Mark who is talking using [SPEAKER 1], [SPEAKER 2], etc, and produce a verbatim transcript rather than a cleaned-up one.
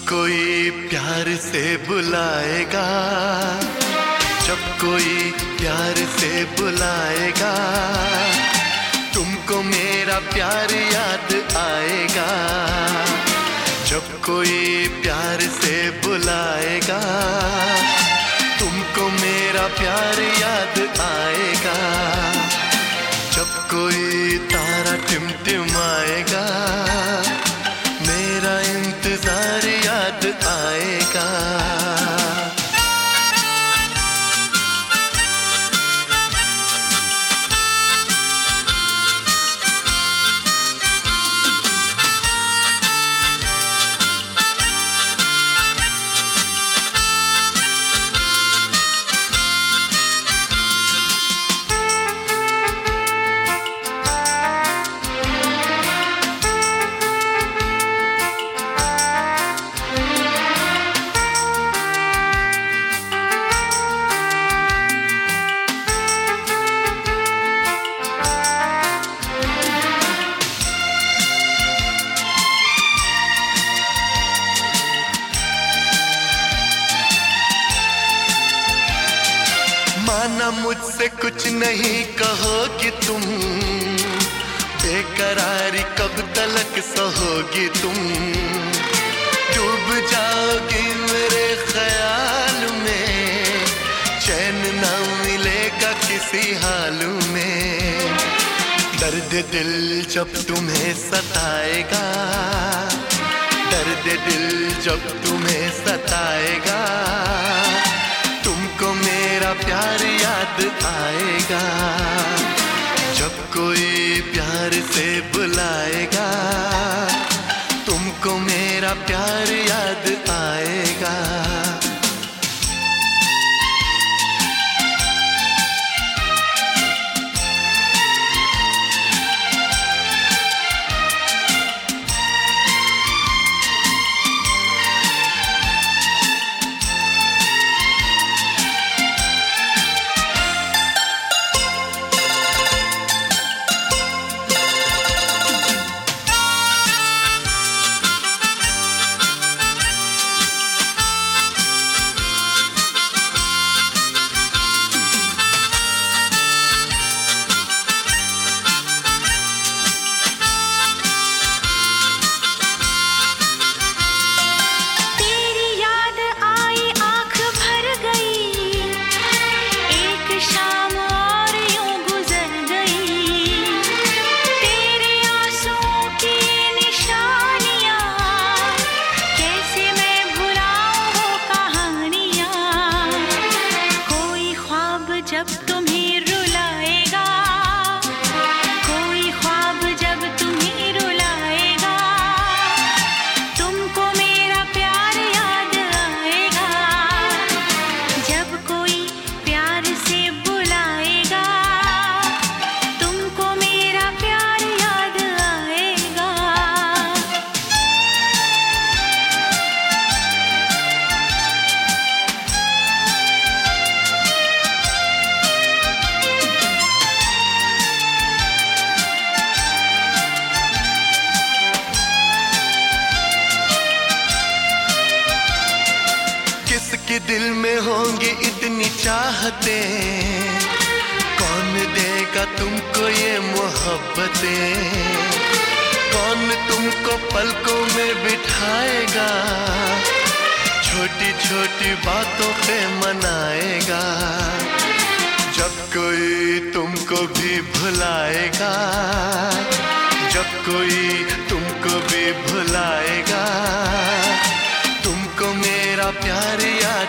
[SPEAKER 1] कोई प्यार से बुलाएगा, जब कोई प्यार से बुलाएगा, तुमको मेरा प्यार याद आएगा। जब कोई प्यार से बुलाएगा, तुमको मेरा प्यार याद आएगा। जब कोई तारा टिमटिमाएगा, मेरा इंतजार याद आएगा। माना मुझसे कुछ नहीं कहोगी तुम, बेकरारी कब तलक सहोगी तुम। डूब जाओगी मेरे ख्याल में, चैन ना मिलेगा किसी हाल में। दर्द दिल जब तुम्हें सताएगा, दर्द दिल जब तुम्हें सताएगा, तुमको मेरा प्यार याद आएगा। जब कोई प्यार से बुलाएगा, तुमको मेरा प्यार याद आएगा।
[SPEAKER 2] जब तुम्हें रुलाएगा, कोई ख्वाब जब तुम्हें रुलाएगा, तुमको मेरा प्यार याद आएगा। जब कोई प्यार से बुलाएगा, तुमको मेरा प्यार याद आएगा।
[SPEAKER 1] किसके दिल में होंगी इतनी चाहतें, कौन देगा तुमको ये मोहब्बतें। कौन तुमको पलकों में बिठाएगा, छोटी छोटी बातों पे मनाएगा। जब कोई तुमको भी भुलाएगा, जब कोई तुमको भी भुलाएगा, तुमको मेरा प्यार याद